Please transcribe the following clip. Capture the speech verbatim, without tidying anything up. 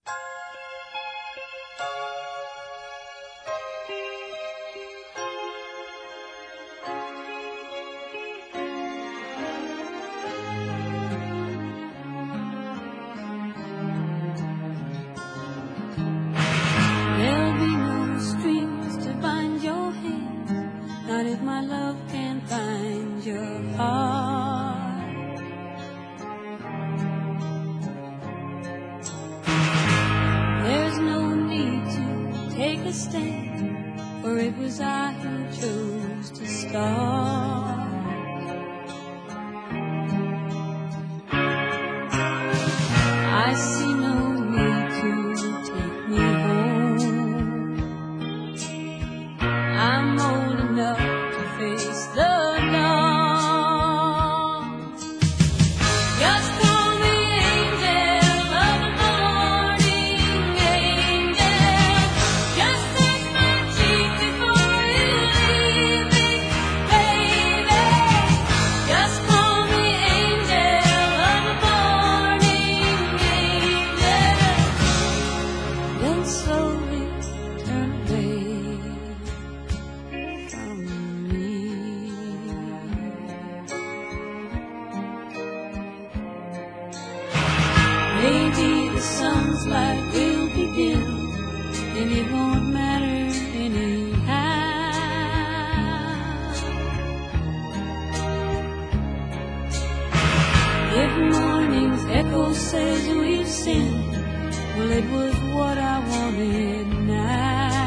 There'll be no strings to bind your hands, not if my love can find your heart. There's no need to take a stand, for it was I who chose to start. I see no need to take me home. I'm old enough to face the dawn. Just call me angel of the morning, angel. Just touch my cheek before you leave me, baby. Just call me angel of the morning, angel. Then slowly turn away from me. Maybe the sun's light will begin, and it won't matter anyhow. If morning's echo says we've sinned, well, it was what I wanted now.